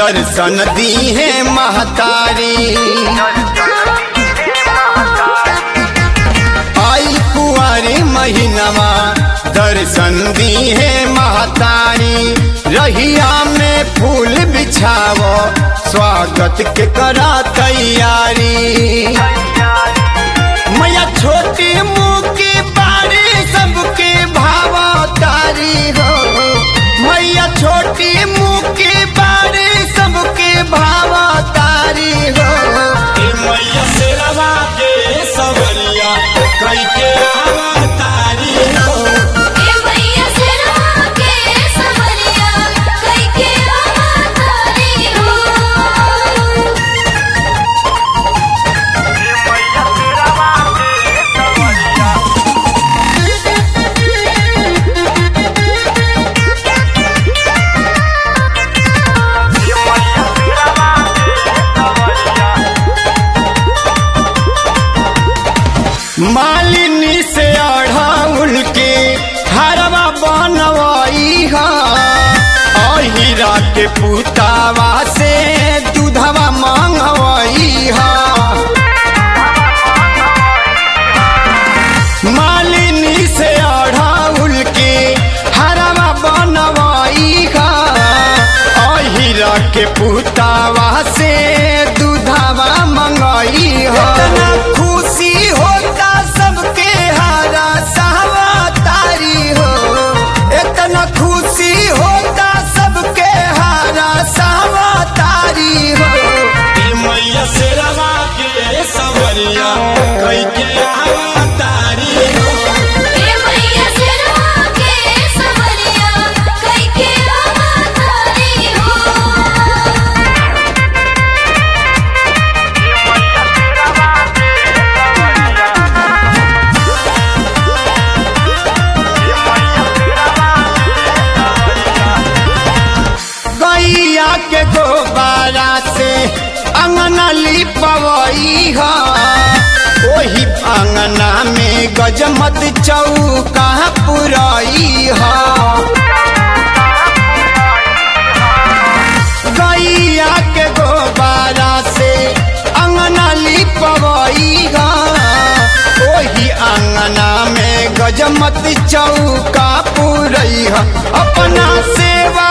दर्शन दी है महतारी। आई कुंवारी महीनवा दर्शन दी है महतारी। रहिया में फूल बिछावो स्वागत के करा तैयारी। मैया छोटी मुँह की बारी सबके भावा तारी हो। मैया छोटी मुँह की बारी सबके भावा तारी हो। मैया शेरवा के सवरिया कई के आवा तारी हो। मैया शेरवा के सवरिया कई के आवा तारी हो। मालिनी से अढ़ाउल के हरवा बनवाई हा। अहिरा के पुतावा से दूधवा मांगवाई हा। मालिनी से अढ़ाउल के हरवा बनवाई हा। अहिरा के पुतावा से दूधवा मंगाई हा। खुशी होता सबके हारा सहवा तारी हो। इतना खुशी होता सबके हारा सहवा तारी हो। मैया शेरवा के सवरिया कई के आवा तारी हो। मैया शेरवा के सवरिया कई के आवा तारी हो। गैया के गोबारा से अंगना लिपवई हा। ओही अंगना में गजमत चौका पुरई हा। गैया के गोबारा से अंगना लिपवई हा। ओही अंगना में गजमत चौका पुरई हा। अपना सेवा